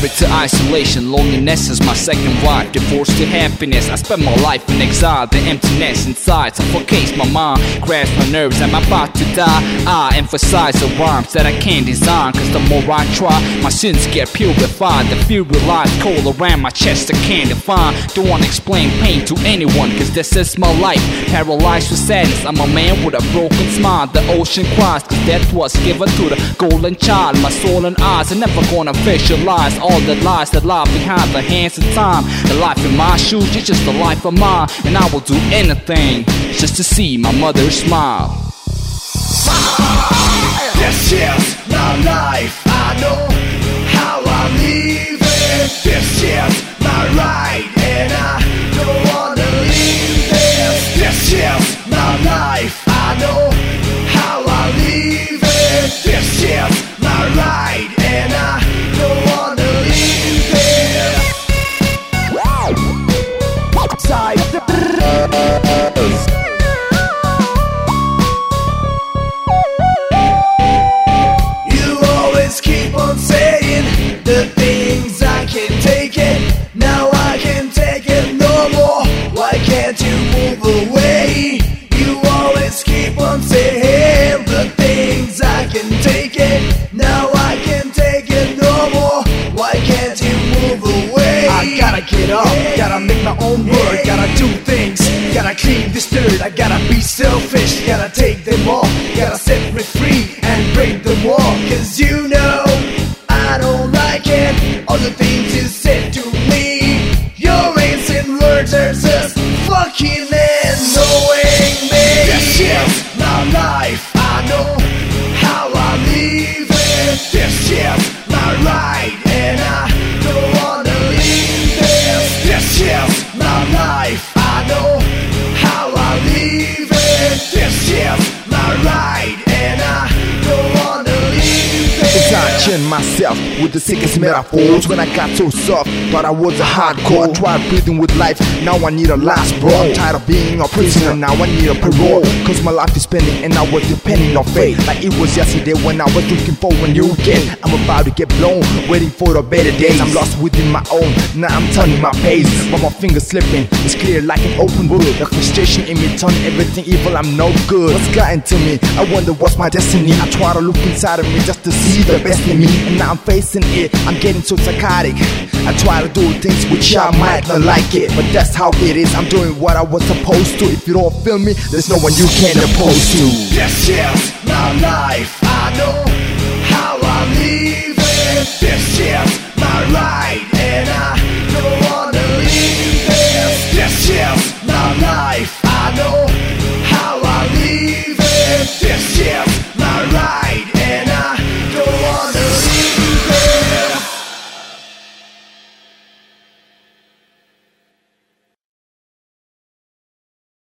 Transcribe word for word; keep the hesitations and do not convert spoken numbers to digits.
Married to isolation, loneliness is my second wife. Divorced to happiness, I spent my life in exile. The emptiness inside suffocates my mind, grasps my nerves, I'm about to die. I emphasize the rhymes that I can't design, cause the more I try, my sins get purified. The fear lies cold around my chest I can't define. Don't wanna explain pain to anyone, cause this is my life. Paralyzed with sadness, I'm a man with a broken smile. The ocean cries, cause death was given to the golden child. My soul and eyes are never gonna visualize all the lies that lie behind the hands of time. The life in my shoes is just the life of mine, and I will do anything just to see my mother smile. This is my life, I know how I'm living. This is my right, and I don't wanna leave this. This is my life, I know how I'm living. This is my right, and I don't wanna leave this. Side. You always keep on saying the things I can't take it. Now I can take it no more. Why can't you move away? You always keep on saying the things I can take it. Now I can take it no more. Why can't you move away? I gotta get up, gotta make my own work, gotta do things, gotta clean this dirt. I gotta be selfish, gotta take them all, gotta set me free and break them all. Cause you know I don't like it, all the things you said to me. Your innocent words are just fucking annoying me. This is my life, I know how I'm living. This is my right, and I don't wanna leave this. This is my life, I know how I'm living. This is my right, and I don't wanna leave this. Touching myself with the sickest metaphors. When I got so soft, thought I was a hardcore. I tried breathing with life, now I need a last bro. I'm tired of being a prisoner, now I need a parole. Cause my life is spending and I was depending on fate. Like it was yesterday when I was looking for a new kid. I'm about to get blown, waiting for the better days. I'm lost within my own, now I'm turning my pace. But my fingers slipping, it's clear like an open book. The frustration in me turn everything evil, I'm no good. What's gotten to me? I wonder what's my destiny. I try to look inside of me just to see the best in me, and now I'm facing it, I'm getting so psychotic. I try to do things which I might not like it, but that's how it is, I'm doing what I was supposed to. If you don't feel me, there's no one you can oppose to. This is my life, I know how I'm living. This